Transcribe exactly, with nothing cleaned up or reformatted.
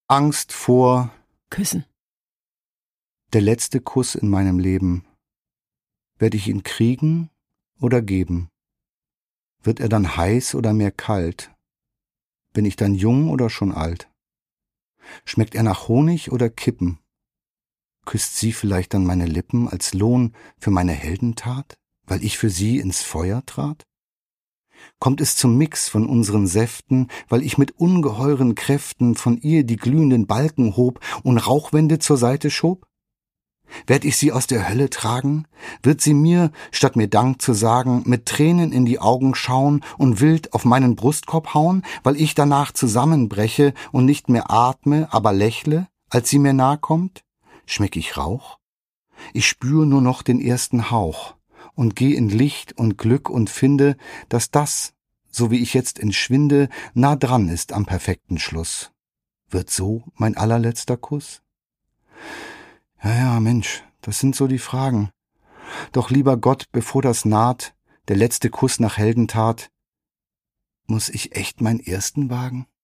Angst vor Küssen. der letzte Kuss in meinem Leben. Werde ich ihn kriegen oder geben? Wird er dann heiß oder mehr kalt? Bin ich dann jung oder schon alt? Schmeckt er nach Honig oder Kippen? Küsst sie vielleicht dann meine Lippen als Lohn für meine Heldentat, weil ich für sie ins Feuer trat? Kommt es zum Mix von unseren Säften, weil ich mit ungeheuren Kräften von ihr die glühenden Balken hob und Rauchwände zur Seite schob? Werd ich sie aus der Hölle tragen? Wird sie mir, statt mir Dank zu sagen, mit Tränen in die Augen schauen und wild auf meinen Brustkorb hauen, weil ich danach zusammenbreche und nicht mehr atme, aber lächle, als sie mir nahe kommt? Schmeck ich Rauch? Ich spür nur noch den ersten Hauch und geh in Licht und Glück und finde, dass das, so wie ich jetzt entschwinde, nah dran ist am perfekten Schluss. Wird so mein allerletzter Kuss? Ja, ja, Mensch, das sind so die Fragen. Doch lieber Gott, bevor das naht, der letzte Kuss nach Heldentat, muss ich echt meinen ersten wagen?